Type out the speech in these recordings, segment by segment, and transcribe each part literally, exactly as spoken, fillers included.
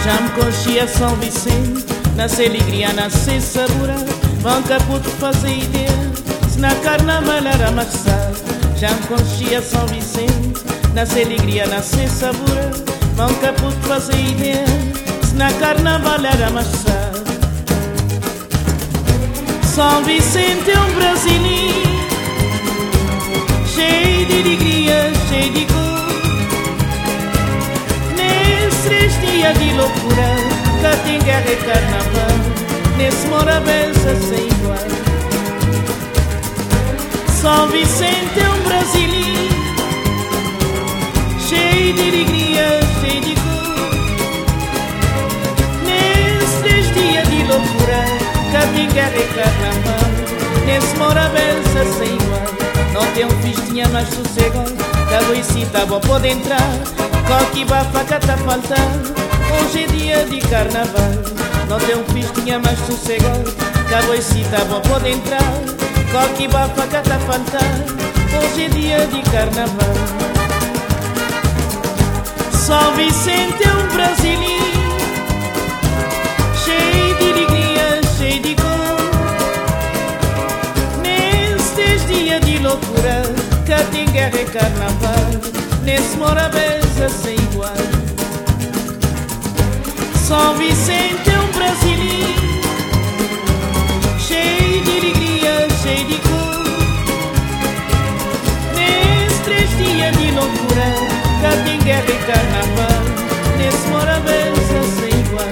Já me conchia São Vicente, nasce alegria, nasce sabor. Vão caputo fazer ideia, se na carnaval era marçal. Já me conchia São Vicente, nasce alegria, nasce sabor. Vão caputo fazer ideia, se na carnaval era marçal. São Vicente é um brasileiro, cheio de alegria, cheio de cor. Nesses três dias de loucura, cá tem guerra e carnaval, nesse Morabeza sem igual. São Vicente é um brasileiro, cheio de alegria, cheio de cor. Nesses três dias de loucura, cá tem guerra e carnaval, nesse Morabeza sem igual. Não tem um festinha mais sossegado, da Luisita boa pode entrar, coque bafa cá tá faltando, hoje é dia de carnaval. Não tem um festinha mais sossegado, da Luisita boa pode entrar, coque bafa cá tá faltando, hoje é dia de carnaval. São Vicente é um brasileiro, cheio de alegria, cheio de cor. Nesses dias de loucura, cá tem guerra e carnaval, nesse Morabeza sem igual. São Vicente é um brasileiro, cheio de alegria, cheio de cor. Nesses três dias de loucura, cá tem guerra e carnaval, nesse Morabeza sem igual.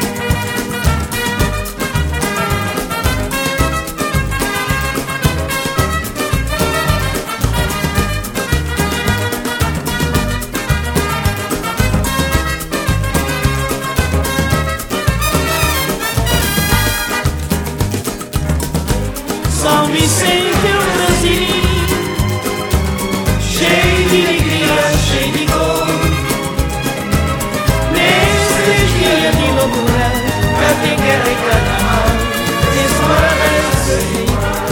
São Vicente é um brasileiro, cheio de alegria, cheio de cor. Nesses três dias de loucura, cá tem guerra e carnaval, nesse Morabeza sem igual.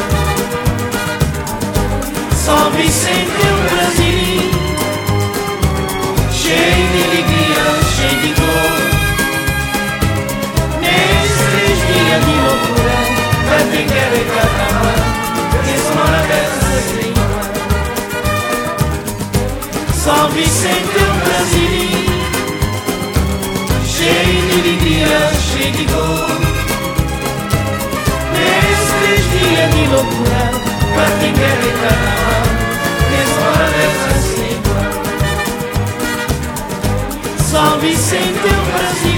São Vicente é um brasileiro, cheio de alegria, cheio de cor. Nesses três dias de loucura, cá tem guerra e carnaval, nesse Morabeza sem igual. São Vicente é um brasileiro, cheio de alegria, cheio de cor. Nesses três dias de loucura, cá tem guerra e carnaval, nesse Morabeza sem igual. São Vicente é um brasileiro,